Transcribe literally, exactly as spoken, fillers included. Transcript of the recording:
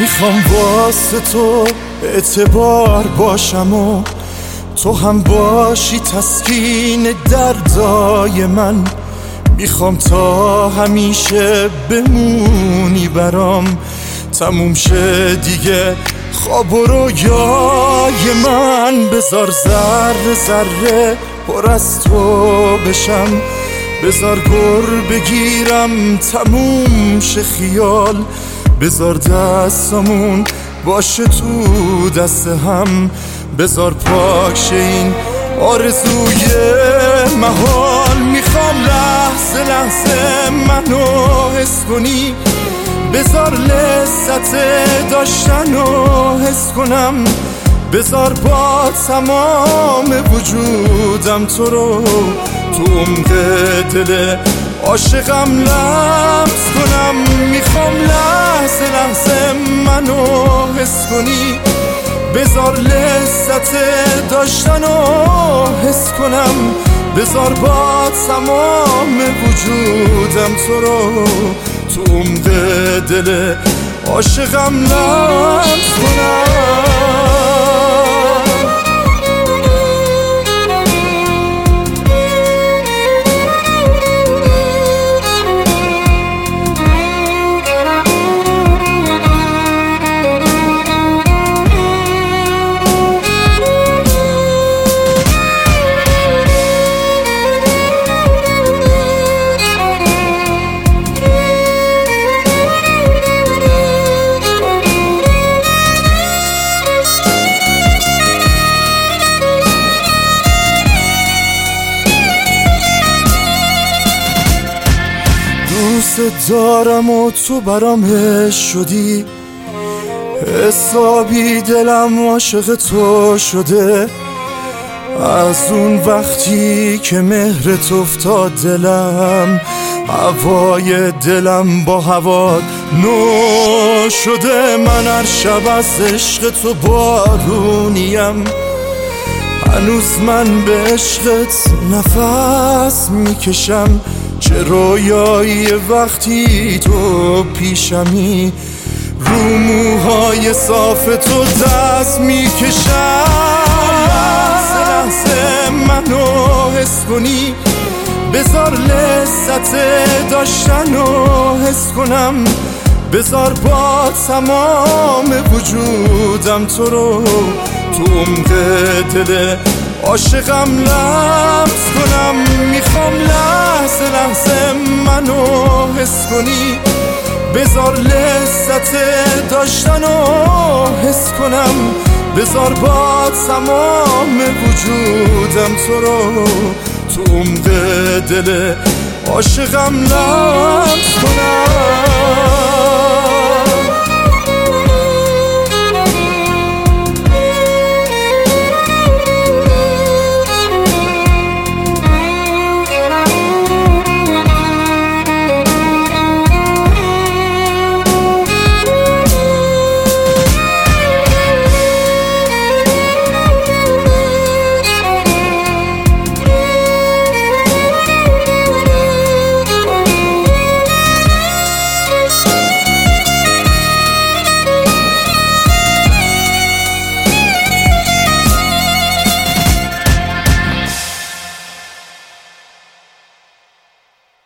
میخوام واسه تو اعتبار باشم و تو هم باشی تسکین دردای من. میخوام تا همیشه بمونی برام، تموم شه دیگه خواب و رویای من. بذار ذره ذره پر از تو بشم، بذار گر بگیرم تموم شه خیال. بذار دستمون باشه تو دست هم، بذار پاک شه این آرزوی محال. میخوام لحظه لحظه منو حس کنی، بذار لذت داشتنو حس کنم. بذار با تمام وجودم تو رو تو عمق دل عاشقم لمس کنم. میخوام لحظه لحظه منو حس کنی، بذار لذت داشتنو حس کنم. بذار با تمام وجودم تو رو تو عمق دل عاشقم لمس کنم. دوست دارم و تو برام عشق شدی، حسابی دلم عاشق تو شده. از اون وقتی که مهرت افتاد دلم، هوای دلم با هوا نو شده. من هر شب از عشق تو بارونیم، هنوز من به عشقت نفس میکشم. چه رویایی وقتی تو پیشمی، رو موهای صاف تو دست میکشم. لحظه لحظه منو حس کنی، بذار لذت داشتنو حس کنم. بذار با تمام وجودم تو رو تو عمق دل عاشقم لمس کنم. میخوام لحظه لحظه منو حس کنی، بذار لذت داشتنو حس کنم. بذار با تمام وجودم تو رو تو عمق دل عاشقم لمس کنم.